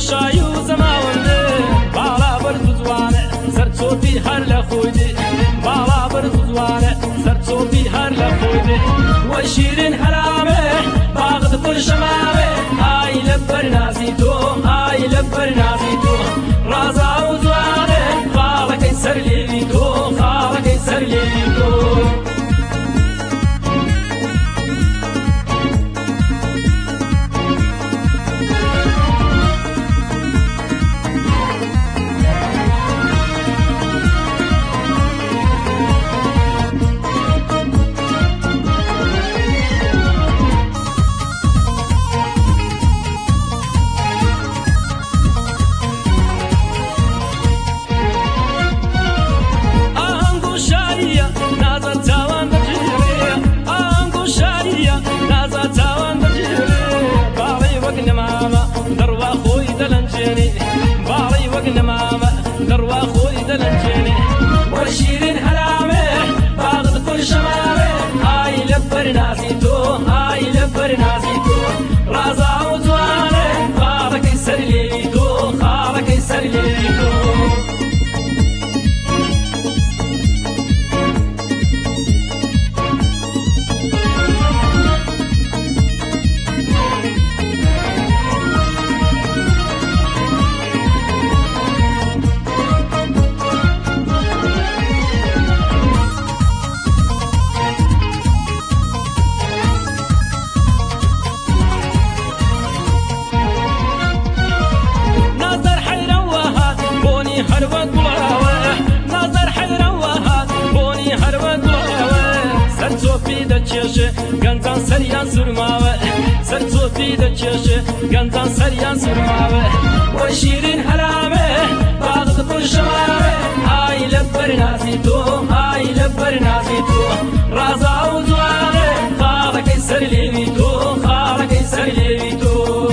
شای و زەماوەندێ باڵا بەرز و جوانە سەرچۆپی هەر لە خۆی دێ باڵا بەرز و جوانە سەرچۆپی هەر لە خۆی دێ وە شیرین هەرامێ باغت پر شەماوێ ئای لەبەر نازی تۆ ئای لەبەر نازی تۆ ڕازا و جوانێ خاڵەکەی سەر لێوی تۆ خاڵەکەی سەر لێوی تۆ باڵی وەک نەمامە دەڕوا خۆی دەلەنجێنێ وە شیرین هەرامێ باغت پر شەماوێ ئای لەبەر نازی تۆ ئای لەبەر نازی تۆ ڕازا و جوانێ خاڵەکەی سەر لێوی تۆ خاڵەکەی سەر لێوی تۆ گەنجان سەریان سوورماوە سەرچۆپی دەکێشێ گەنجان سەریان سوورماوە وە شیرین هەرامێ باغت پر شەماوێ ئای لەبەر نازی تۆ ئای لەبەر نازی تۆ ڕازا و جوانێ خاڵەکەی سەر لێوی تۆ خاڵەکەی سەر لێوی تۆ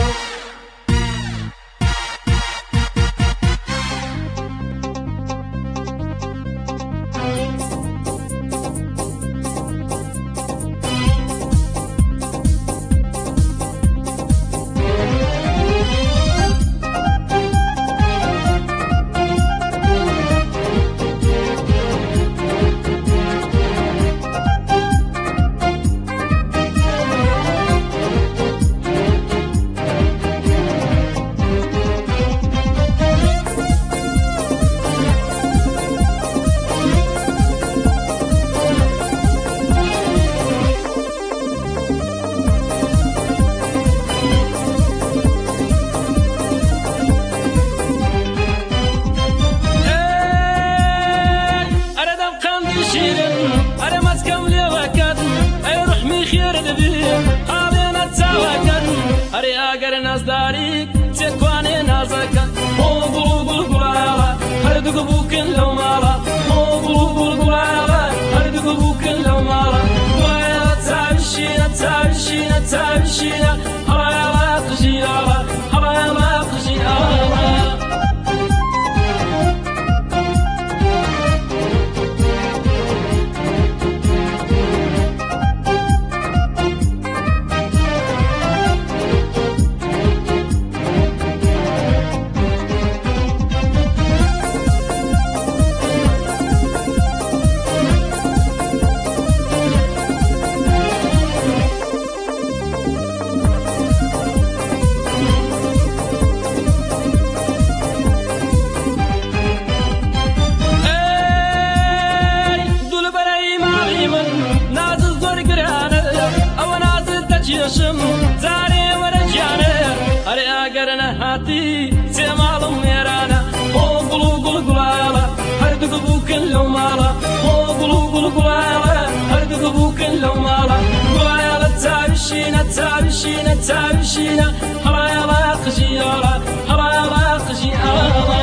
ئەگەر نازداریک چێکوانێ نازەکەن ئۆ گوڵ و گوڵگوڵاوە هەردووکە بووکن لەو ماڵە ئۆ گوڵ و گوڵگوڵاوە هەردووکە بووکن لەو ماڵە وایە چاویشینە چاویشینە چاویشینە هەڵایەڵە قژیاوە هەڵایەڵە قژیاوە زارێ وەرەگیانە هەرێ ئەگەرە هاتی سێ ماڵم وێرانە ئۆ گوڵ و گوڵگوڵاوە هەردووکە بووکن لەو ماڵە ئۆ گوڵ و گوڵگوڵاوە هەردووکە بووکن لەو ماڵە وایەڵە چاویشینە چاویشینە چاویشینە هەڵایەڵە قژیاوە هەڵایەڵە قژیاوە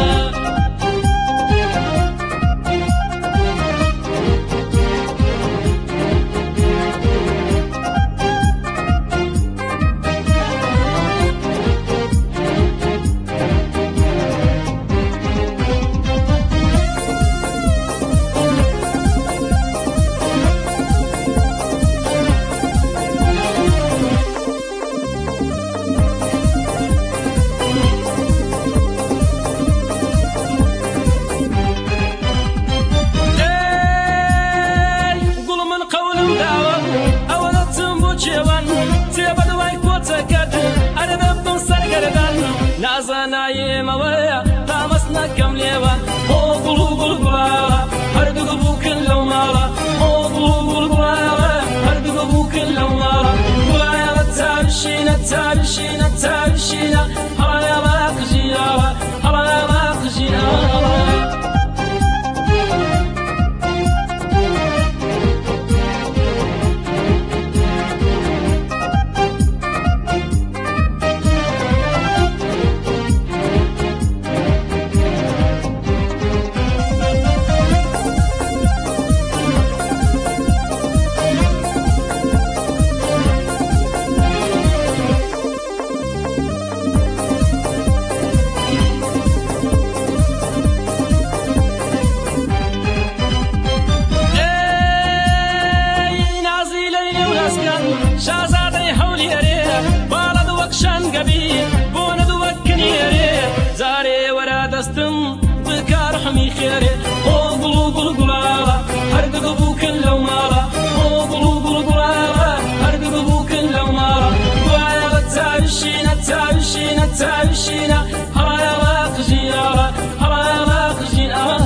سناي مويا تامسنا كم ليوان قلو قلو قلالا هرد قبوك لو مالا قلو قلو قلالا هرد قبوك لو مالا قلالا تابشينا تابشينا تابشينا هرايا ما قجينا هرايا ما قجينا شازادي حولي ريه بارد وكشان قبيل بوند وكنيري زاري ورا دستم بكار حمي خيري قلو قلو قلالا هرد قبوك لو مالا قلو قلو قلالا هرد قبوك لو مالا وعيا تابشينا تابشينا تابشينا هرايا واقجينا هرايا واقجينا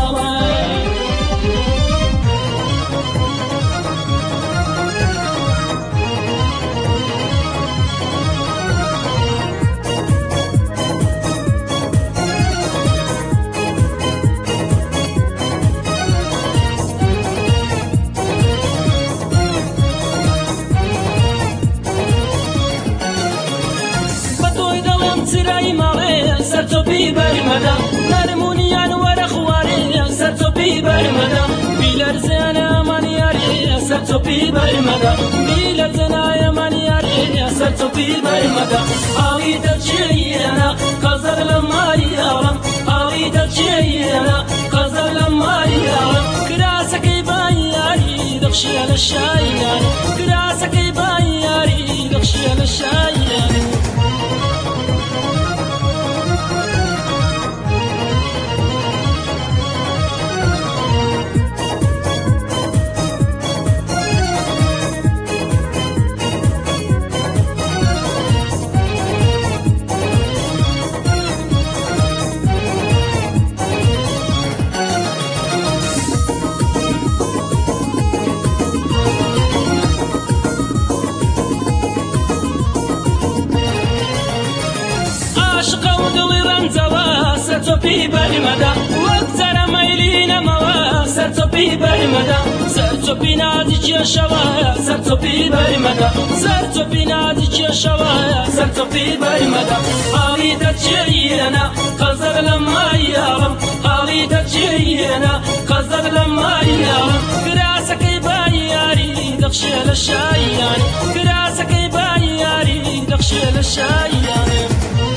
سراي مالي سرتو بي برمدا نرمونيان ورا خواري سرتو بي برمدا بيلرزانا مانياري سرتو بي برمدا بيلرزانا يا مانياري سرتو بي برمدا علي دجينا قزر لما يارم علي دجينا قزر لما يارم كراسك يباياري دخشي على الشايان كراسك يباياري دخشي على الشايان سرتو بي برمدا وقتنا مايلين موا سرتو بي برمدا سرتو بي نادي يا شوايا سرتو بي برمدا سرتو بي نادي يا شوايا سرتو بي برمدا علي دجينا قزر لما يارم علي دجينا قزر لما يارم كراسك يباياري دخشي على الشايان كراسك يباياري دخشي على الشايان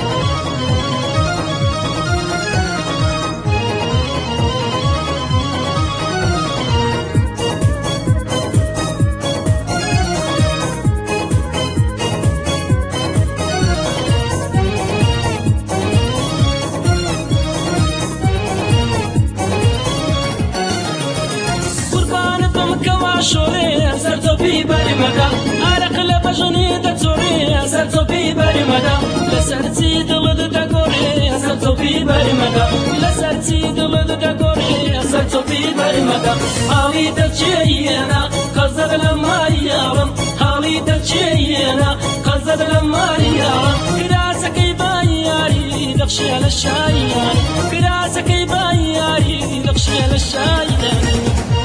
سرتو بي برمدا عرق لبجني دتوري سرتو بي برمدا لسرتي دلد دغوري سرتو بي برمدا لسرتي دلد دغوري سرتو بي برمدا علي دجينا قزر لما يارم علي دجينا قزر لما يارم كراسك يباياري دخشي على الشايان كراسك يباياري دخشي على الشايان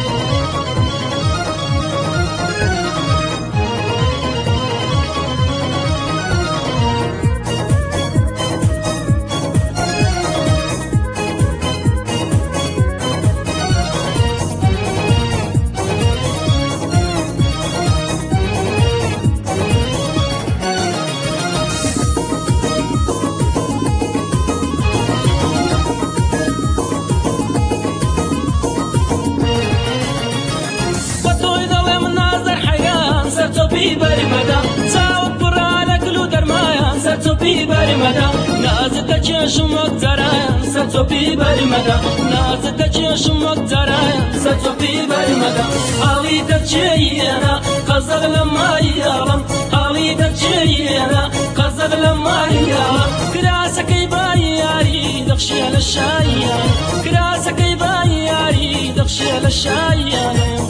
بي برمدا ساوت برا لكلو درمايا سرتو بي برمدا نازل تجيش مقترايا سرتو بي برمدا نازل تجيش مقترايا سرتو بي برمدا علي تجينا قزر لما يارم علي تجينا قزر لما يارم كراسك يباياري دخشي على الشايان كراسك يباياري دخشي على الشايان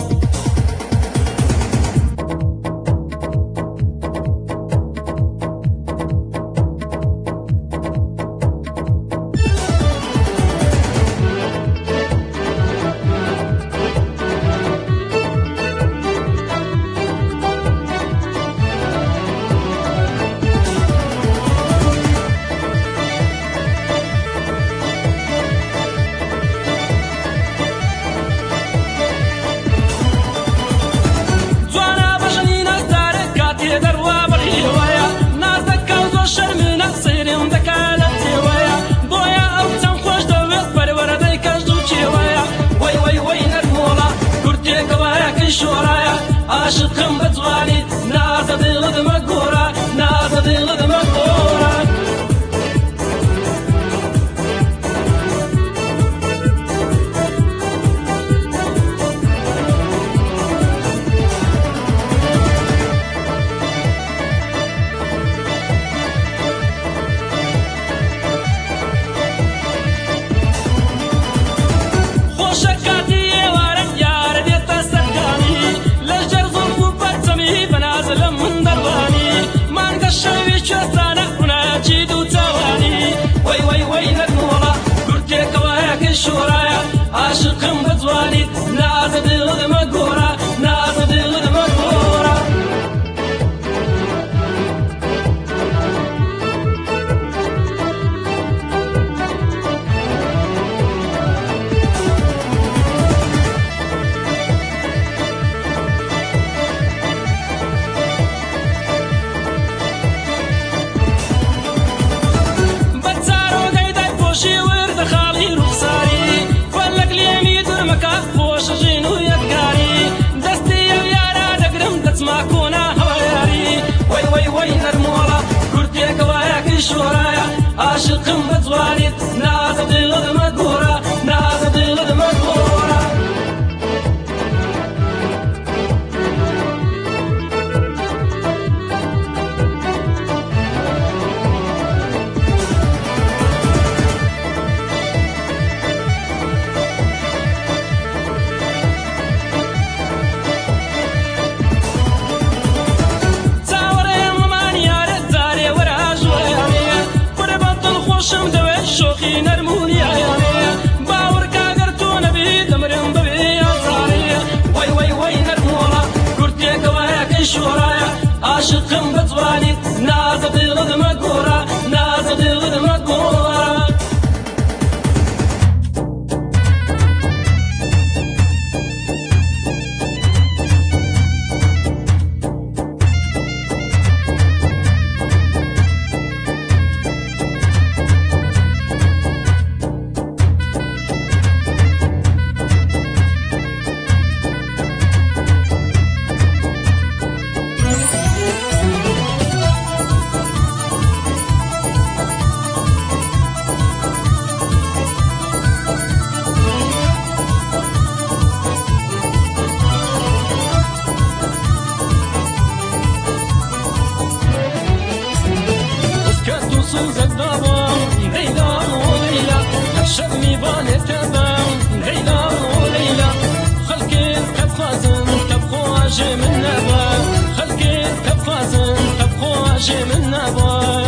عاشقم بتواني نازا دلد مقورة نازا دلد مقورة خوشكاتي وارد يار ديت سكاني لجر ظلم بتمي بنازل من درباني ما نقشوي شسانا وناجي دو تواني وي وي وي نقورة قرتك وياك الشورايا عاشقم بتواني نازا دلد مقورة نازا دلد مقورة بوشي ورد خالي رخصاري فلك لي يدور مكا بوش جينو يدكاري دستي يارا دقرم تسمع كونا هواري وي وي وي نرمولا كرتيك وياك شورايا عاشقم بتواني نازا دلد مقورة نازا دلد مقورة شم دوي شوخي نرموني عياني باور كاغرتو نبي دمرم ببي أزاري وي وي وي نرمولا كرتيك وياك شورايا عاشقم بتواني نازا دلد مقورة نازا دلد مقورة ليلى وليلى شرمي بانت تبان ليلى وليلى خلقي كفازن تبخو عجي من نبا خلقي كفازن تبخو عجي من نبا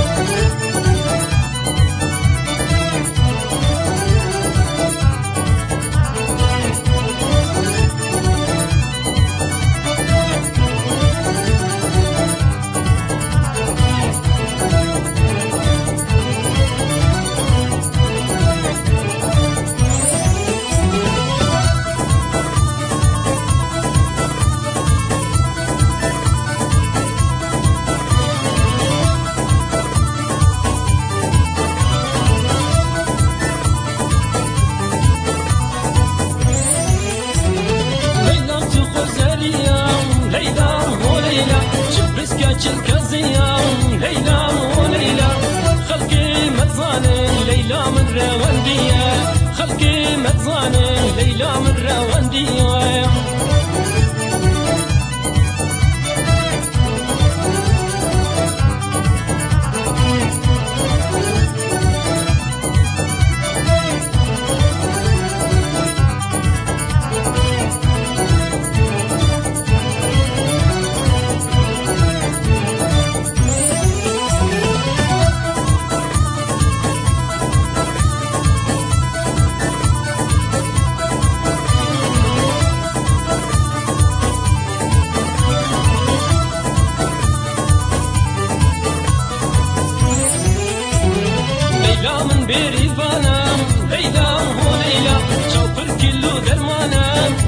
الكزية ليلى وليلى خلقي متزاني ليلى من رواندية خلقي متزاني ليلى من رواندية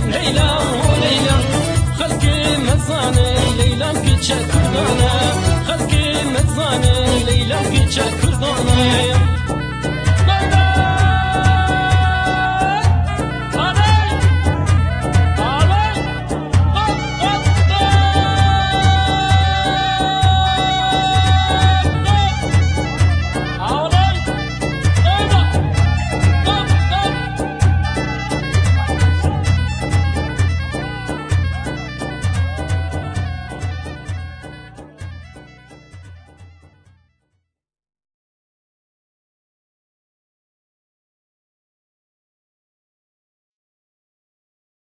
ليلى وليلى خلقي مزاني ليلى كتشا كردانة خلقي مزاني ليلى كتشا كردانة